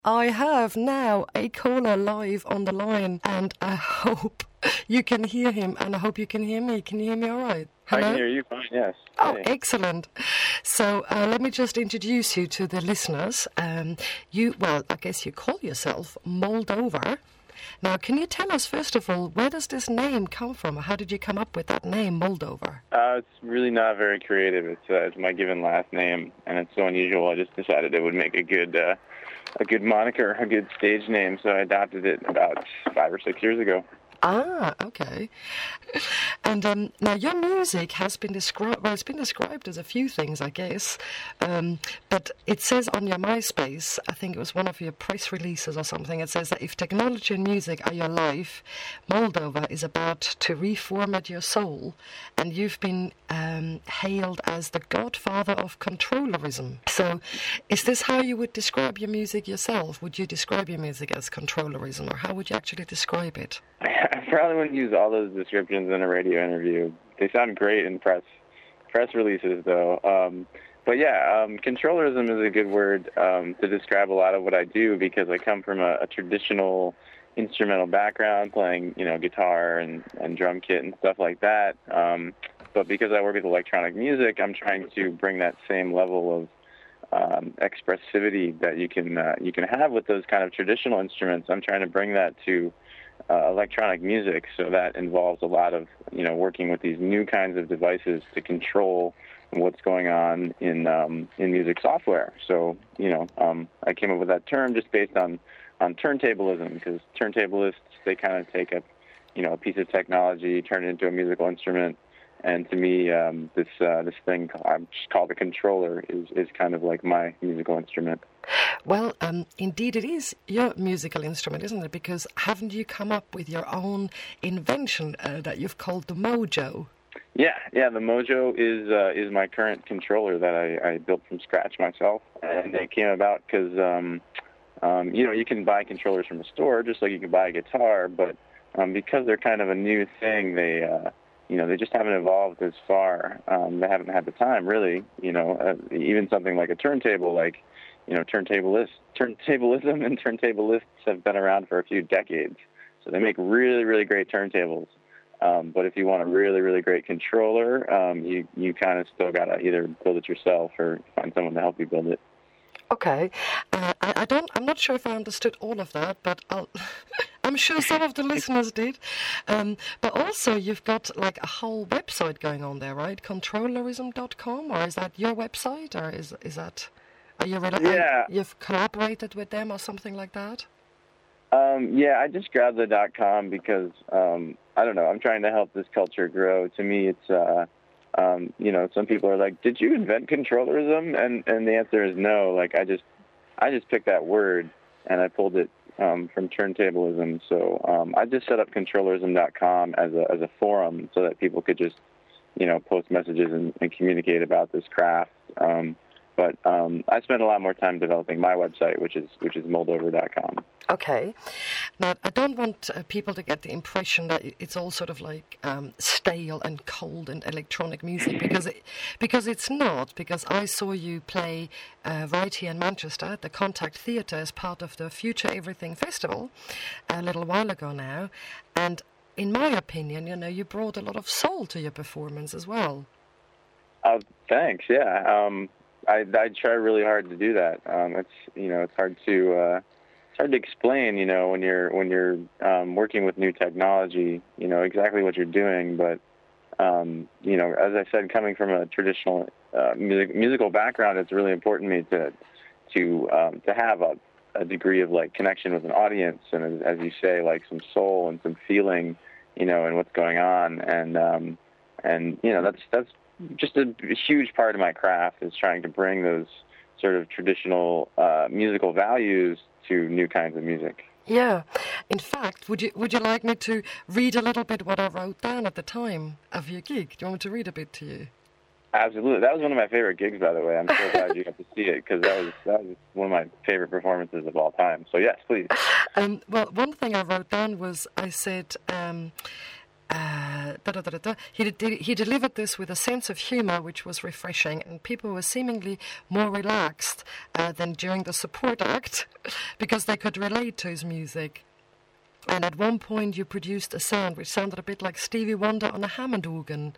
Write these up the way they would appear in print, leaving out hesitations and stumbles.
I have now a caller live on the line, and I hope you can hear him, and I hope you can hear me. Can you hear me all right? Hello? I can hear you fine, yes. Oh, Hey. excellent. So let me just introduce you to the listeners. Well, I guess you call yourself Moldover. Now, can you tell us, first of all, where does this name come from? How did you come up with that name, Moldover? It's really not very creative. It's my given last name, and it's so unusual. I just decided it would make a good moniker, a good stage name, so I adopted it about 5 or 6 years ago. Ah, okay. And now your music has been described, well, it's been described as a few things, I guess, but it says on your MySpace, I think it was one of your press releases or something, it says that if technology and music are your life, Moldover is about to reformat your soul, and you've been hailed as the godfather of controllerism. So is this how you would describe your music yourself? Would you describe your music as controllerism, or how would you actually describe it? I probably wouldn't use all those descriptions in a radio interview. They sound great in press releases, though. But yeah, controllerism is a good word to describe a lot of what I do, because I come from a traditional instrumental background, playing guitar and drum kit and stuff like that. But because I work with electronic music, I'm trying to bring that same level of expressivity that you can have with those kind of traditional instruments. I'm trying to bring that to electronic music, so that involves a lot of working with these new kinds of devices to control what's going on in music software. So I came up with that term just based on turntablism, because turntablists, they kind of take a piece of technology, turn it into a musical instrument, and to me this thing called a controller is kind of like my musical instrument. Well, indeed it is your musical instrument, isn't it? Because haven't you come up with your own invention that you've called the Mojo? Yeah, the Mojo is my current controller that I built from scratch myself, and it came about because you can buy controllers from a store just like you can buy a guitar, but because they're kind of a new thing, they just haven't evolved as far. They haven't had the time, really. Even something like a turntable, like turntablism and turntablists have been around for a few decades. So they make really, really great turntables. But if you want a really, really great controller, you kind of still got to either build it yourself or find someone to help you build it. Okay. I'm not sure if I understood all of that, but I'm sure some of the listeners did. But also you've got like a whole website going on there, right? Controllerism.com, or is that your website, or is that... You've collaborated with them or something like that? I just grabbed the .com because, I don't know, I'm trying to help this culture grow. To me, it's, some people are like, did you invent controllerism? And the answer is no. Like, I just picked that word and I pulled it from turntablism. So I just set up controllerism.com as a forum so that people could just, post messages and communicate about this craft. But I spend a lot more time developing my website, which is moldover.com. Okay. Now, I don't want people to get the impression that it's all sort of like stale and cold and electronic music, because it's not. Because I saw you play right here in Manchester at the Contact Theatre as part of the Future Everything Festival a little while ago now. And in my opinion, you brought a lot of soul to your performance as well. Thanks, yeah. I try really hard to do that. It's hard to explain, when you're working with new technology, exactly what you're doing. But as I said, coming from a traditional musical background, it's really important to me to have a degree of like connection with an audience, and as you say, like some soul and some feeling, in what's going on, and that's just a huge part of my craft, is trying to bring those sort of traditional musical values to new kinds of music. Yeah. In fact, would you like me to read a little bit what I wrote down at the time of your gig? Do you want me to read a bit to you? Absolutely. That was one of my favorite gigs, by the way. I'm so glad you got to see it, because that was one of my favorite performances of all time. So yes, please. Well, one thing I wrote down was, I said, da. He delivered this with a sense of humor which was refreshing, and people were seemingly more relaxed than during the support act because they could relate to his music. And at one point you produced a sound which sounded a bit like Stevie Wonder on a Hammond organ.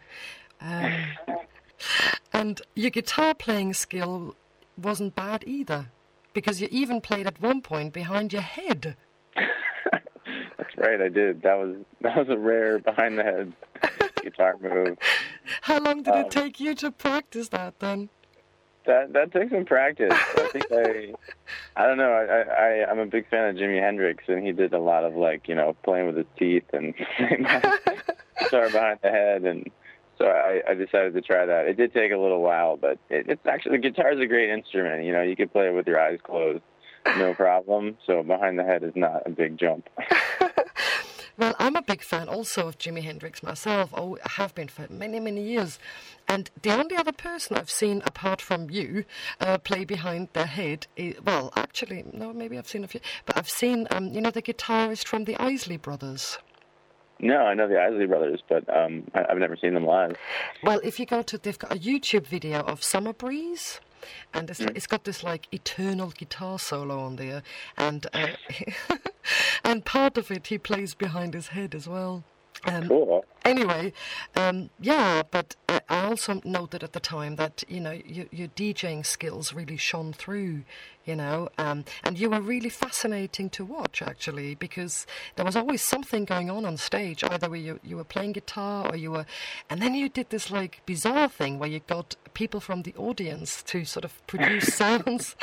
And your guitar playing skill wasn't bad either, because you even played at one point behind your head. That's right, I did. That was a rare behind the head guitar move. How long did it take you to practice that then? That took some practice. I think I don't know. I'm a big fan of Jimi Hendrix, and he did a lot of playing with his teeth and guitar behind the head, and so I decided to try that. It did take a little while, but it's actually, the guitar is a great instrument. You can play it with your eyes closed, no problem. So behind the head is not a big jump. Well, I'm a big fan also of Jimi Hendrix myself. I have been for many, many years. And the only other person I've seen, apart from you, play behind their head, well, actually, no, maybe I've seen a few, but I've seen, the guitarist from the Isley Brothers. No, I know the Isley Brothers, but I've never seen them live. Well, if you go to, they've got a YouTube video of Summer Breeze, and it's got this eternal guitar solo on there, and and part of it he plays behind his head as well. Cool. Anyway, but I also noted at the time that, your DJing skills really shone through, and you were really fascinating to watch, actually, because there was always something going on stage, either where you were playing guitar or and then you did this bizarre thing where you got people from the audience to sort of produce sounds.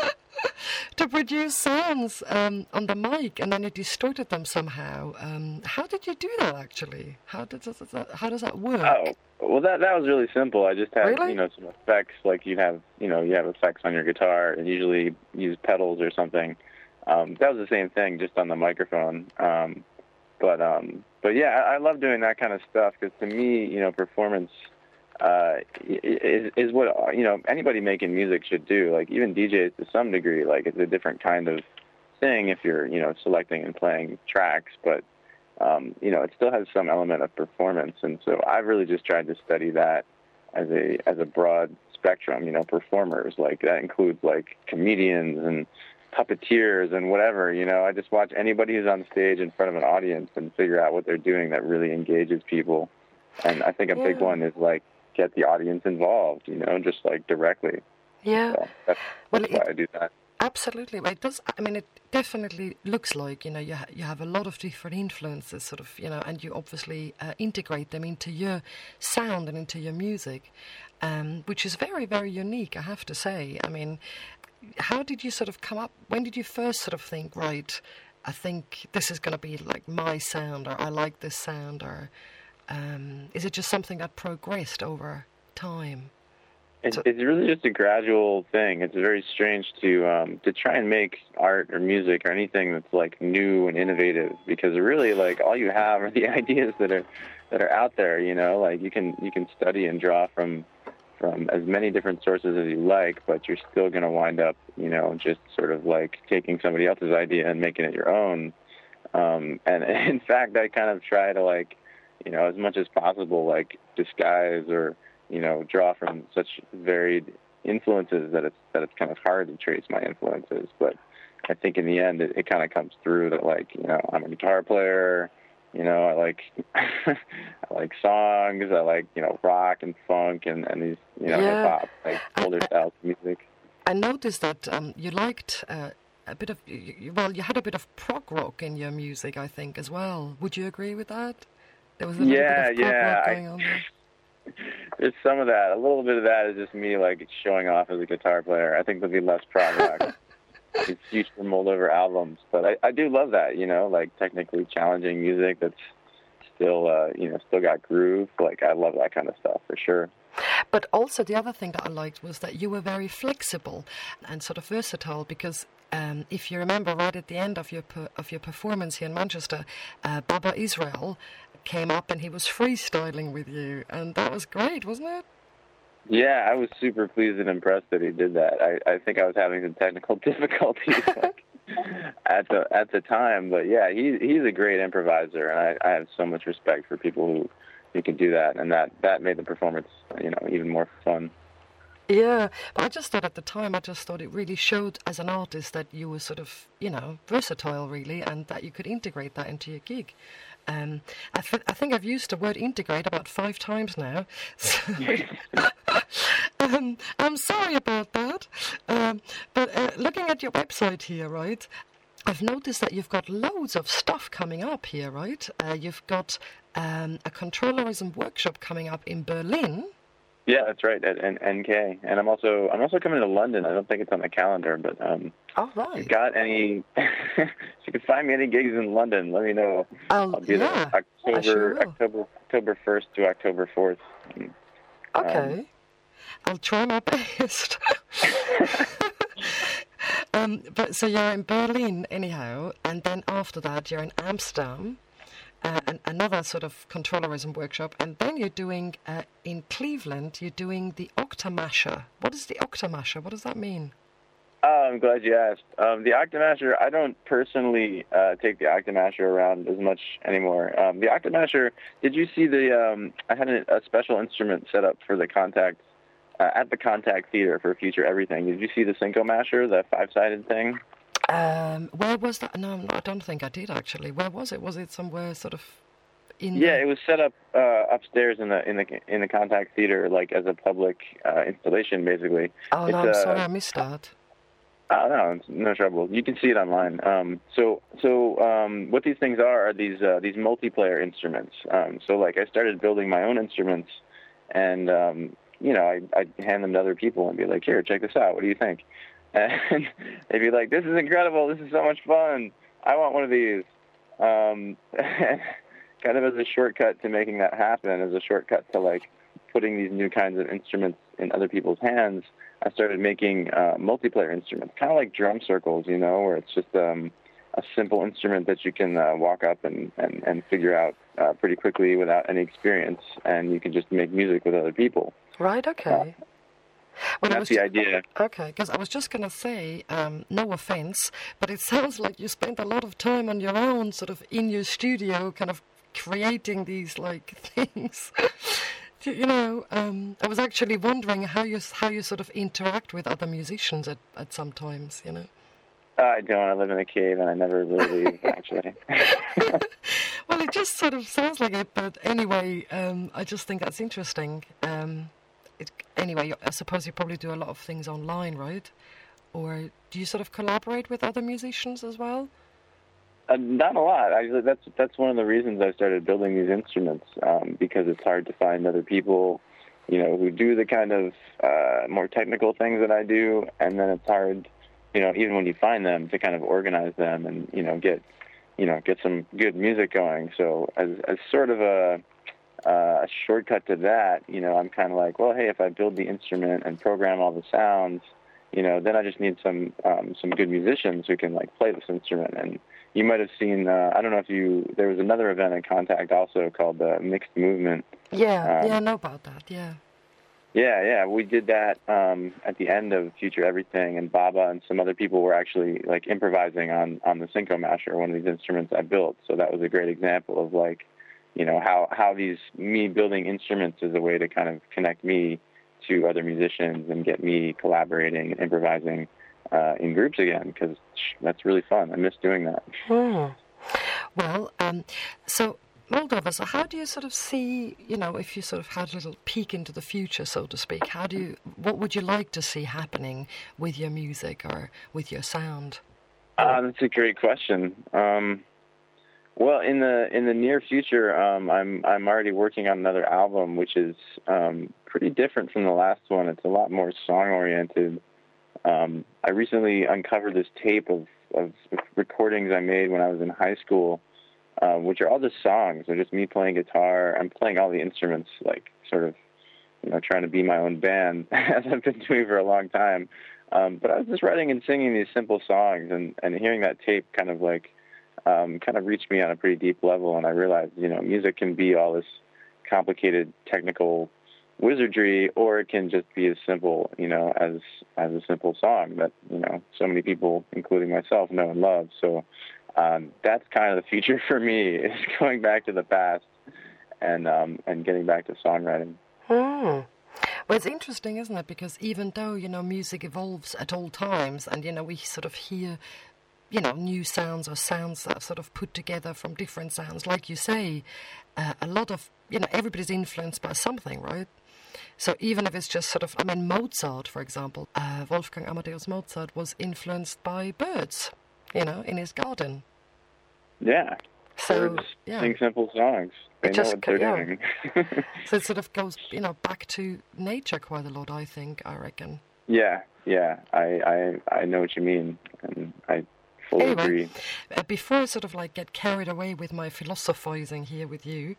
On the mic, and then you distorted them somehow. How did you do that, actually? How does that work? Oh, well, that was really simple. I just had some effects, like you have effects on your guitar, and usually use pedals or something. That was the same thing, just on the microphone. But yeah, I love doing that kind of stuff, because to me, performance is what anybody making music should do. Like, even DJs to some degree, it's a different kind of thing if you're selecting and playing tracks, but it still has some element of performance. And so I've really just tried to study that as a broad spectrum. Performers, that includes comedians and puppeteers and whatever. I just watch anybody who's on stage in front of an audience and figure out what they're doing that really engages people. And I think a big one is get the audience involved, just directly. Yeah. So that's why I do that. Absolutely. It does. I mean, it definitely looks like, you have a lot of different influences, sort of, and you obviously integrate them into your sound and into your music, which is very, very unique, I have to say. I mean, how did you sort of come up, when did you first sort of think, right, I think this is going to be my sound, or I like this sound, or is it just something that progressed over time? It's really just a gradual thing. It's very strange to try and make art or music or anything that's new and innovative, because really all you have are the ideas that are out there. You can study and draw from as many different sources as you like, but you're still going to wind up just sort of taking somebody else's idea and making it your own. And in fact, I kind of try to as much as possible, disguise or, draw from such varied influences that it's kind of hard to trace my influences. But I think in the end, it kind of comes through that, I'm a guitar player, I like, I like songs, I like, rock and funk and these, hip hop, older styles of music. I noticed that you liked a bit of, you had a bit of prog rock in your music, I think, as well. Would you agree with that? There was a little bit of prog rock going on there. There's some of that. A little bit of that is just me showing off as a guitar player. I think there'll be less prog rock in future Moldova albums, but I do love that. Technically challenging music that's still still got groove. I love that kind of stuff for sure. But also the other thing that I liked was that you were very flexible and sort of versatile, because if you remember, right at the end of your performance here in Manchester, Baba Israel came up and he was freestyling with you, and that was great, wasn't it? Yeah, I was super pleased and impressed that he did that. I think I was having some technical difficulties at the time, but yeah, he's a great improviser, and I have so much respect for people you could do that, and that made the performance, even more fun. Yeah, but I just thought at the time, I just thought it really showed as an artist that you were sort of, versatile really, and that you could integrate that into your gig. I think I've used the word integrate about 5 times now. So, I'm sorry about that. But looking at your website here, right, I've noticed that you've got loads of stuff coming up here, right? You've got a controllerism workshop coming up in Berlin. Yeah, that's right, at NK. And I'm also coming to London. I don't think it's on the calendar, but all right. If you got any, if you can find me any gigs in London, let me know. I'll be there October 1st to October 4th. Okay. I'll try my best. But so you're in Berlin anyhow, and then after that you're in Amsterdam. Another sort of controllerism workshop, and then you're doing in Cleveland. You're doing the Octamasher. What is the Octamasher? What does that mean? Oh, I'm glad you asked. The Octamasher, I don't personally take the Octamasher around as much anymore. The Octamasher, did you see I had a special instrument set up for the Contact at the Contact Theater for Future Everything. Did you see the Syncomasher, the 5-sided thing? Where was that? No, I don't think I did actually. Where was it? Was it somewhere sort of in? Yeah, it was set up upstairs in the Contact Theater, like as a public installation, basically. Oh no, I'm sorry, I missed that. Oh no, it's no trouble. You can see it online. So what these things are these multiplayer instruments. So like I started building my own instruments, and I'd hand them to other people and be like, here, check this out. What do you think? And they'd be like, this is incredible. This is so much fun. I want one of these. Kind of as a shortcut to making that happen, as a shortcut to like putting these new kinds of instruments in other people's hands, I started making multiplayer instruments, kind of like drum circles, where it's just a simple instrument that you can walk up and figure out pretty quickly without any experience, and you can just make music with other people. Right, okay. Well, that's the idea. Okay, because I was just going to say, no offense, but it sounds like you spent a lot of time on your own, sort of in your studio, kind of creating these like things. I was actually wondering how you sort of interact with other musicians at some times, I don't. I live in a cave and I never really leave, actually. Well, it just sort of sounds like it, but anyway, I just think that's interesting. Anyway, I suppose you probably do a lot of things online, right? Or do you sort of collaborate with other musicians as well? Not a lot. Actually, that's one of the reasons I started building these instruments, because it's hard to find other people, who do the kind of more technical things that I do, and then it's hard, even when you find them, to kind of organize them and get some good music going. So as sort of a shortcut to that, I'm kind of like, well, hey, if I build the instrument and program all the sounds, then I just need some good musicians who can like play this instrument. And you might have seen, I don't know if there was another event in Contact also called the Mixed Movement. Yeah, I know about that, yeah. Yeah, we did that at the end of Future Everything, and Baba and some other people were actually like improvising on the Syncomasher, one of these instruments I built. So that was a great example of like, how me building instruments is a way to kind of connect me to other musicians and get me collaborating and improvising in groups again, because that's really fun. I miss doing that. Well, so Moldova, so how do you sort of see, if you sort of had a little peek into the future, so to speak, what would you like to see happening with your music or with your sound? That's a great question. Well, in the near future, I'm already working on another album, which is pretty different from the last one. It's a lot more song-oriented. I recently uncovered this tape of recordings I made when I was in high school, which are all just songs. They're just me playing guitar. I'm playing all the instruments, like sort of, trying to be my own band, as I've been doing for a long time. But I was just writing and singing these simple songs, and hearing that tape kind of reached me on a pretty deep level, and I realized, music can be all this complicated technical wizardry, or it can just be as simple, as a simple song that, so many people, including myself, know and love. So that's kind of the future for me, is going back to the past and getting back to songwriting. Hmm. Well, it's interesting, isn't it? Because even though, music evolves at all times and, we sort of hear, new sounds or sounds that are sort of put together from different sounds, like you say, a lot of, everybody's influenced by something, right? So even if it's just sort of, Mozart, for example, Wolfgang Amadeus Mozart was influenced by birds, in his garden. Yeah. So, birds yeah. sing simple songs. They know what they're doing. So it sort of goes, back to nature quite a lot, I think, I reckon. Yeah. I know what you mean, and I fully agree. Before I sort of get carried away with my philosophizing here with you,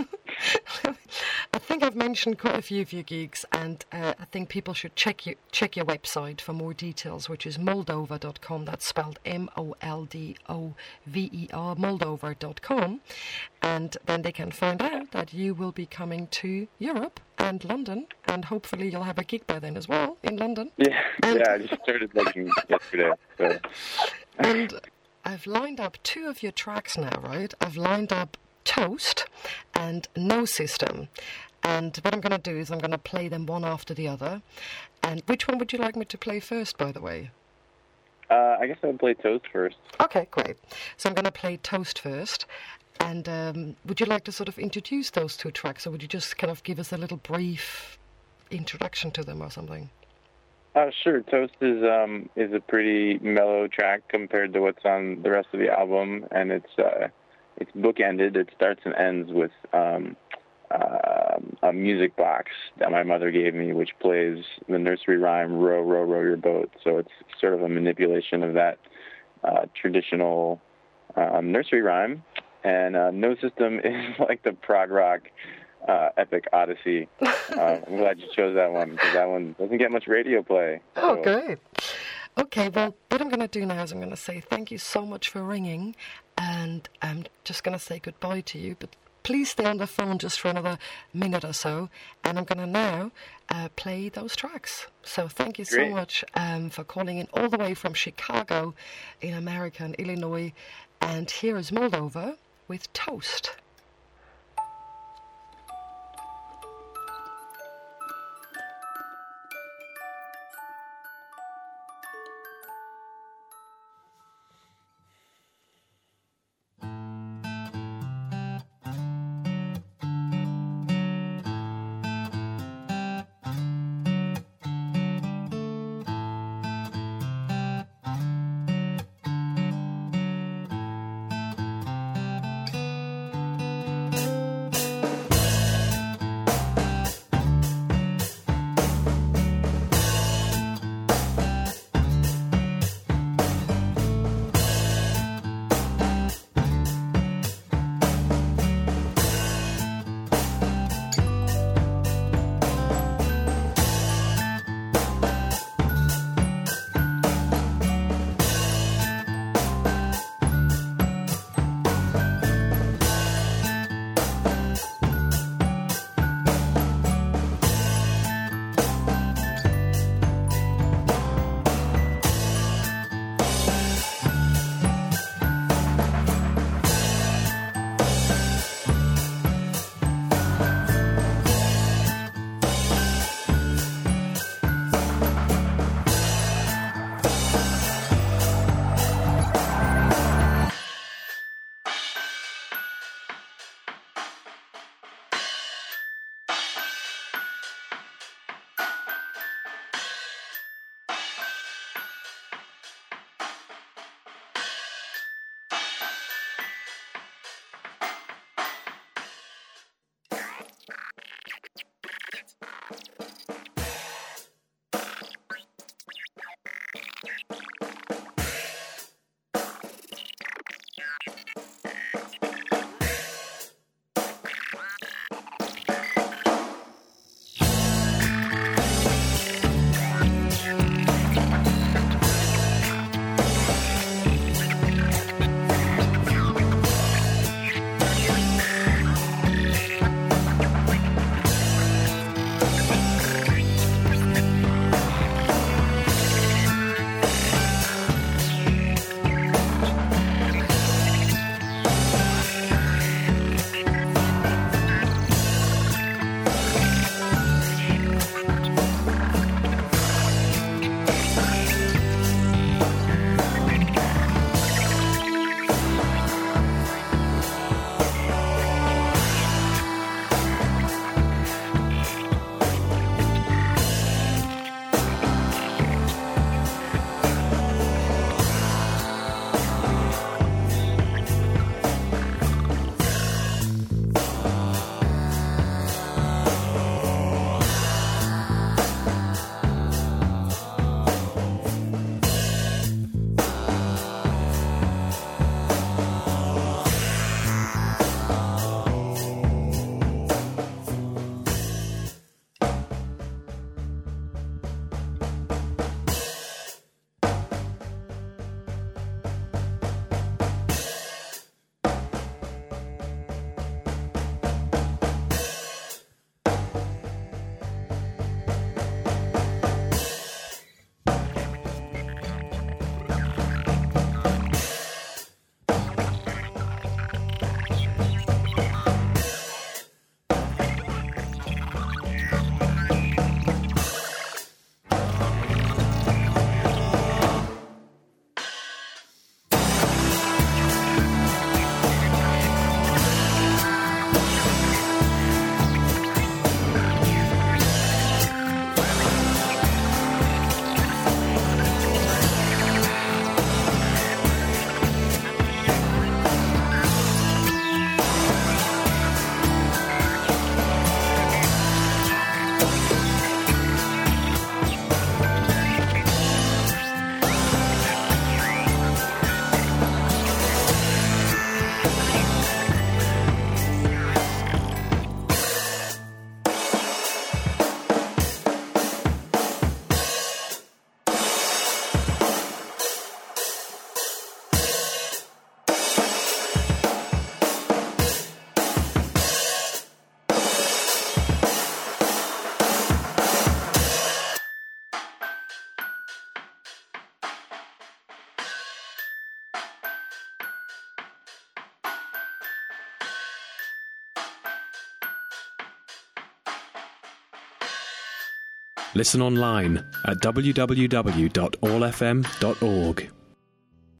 I think I've mentioned quite a few of your gigs, and I think people should check your website for more details, which is moldover.com. That's spelled Moldover, Moldover.com, and then they can find out that you will be coming to Europe and London, and hopefully you'll have a gig by then as well in London. Yeah, I just started looking yesterday. So. And I've lined up 2 of your tracks now, right? I've lined up Toast and No System. And what I'm going to do is I'm going to play them one after the other. And which one would you like me to play first, by the way? I guess I'll play Toast first. Okay, great. So I'm going to play Toast first. And would you like to sort of introduce those 2 tracks, or would you just kind of give us a little brief introduction to them or something? Sure. Toast is a pretty mellow track compared to what's on the rest of the album, and it's bookended. It starts and ends with a music box that my mother gave me, which plays the nursery rhyme "Row, row, row your boat." So it's sort of a manipulation of that traditional nursery rhyme. And No System is like the prog rock epic odyssey. I'm glad you chose that one, because that one doesn't get much radio play. Oh, great. Okay, well, what I'm going to do now is I'm going to say thank you so much for ringing, and I'm just going to say goodbye to you, but please stay on the phone just for another minute or so, and I'm going to now play those tracks. So thank you so much for calling in all the way from Chicago in America and Illinois, and here is Moldover with Toast. Listen online at www.allfm.org.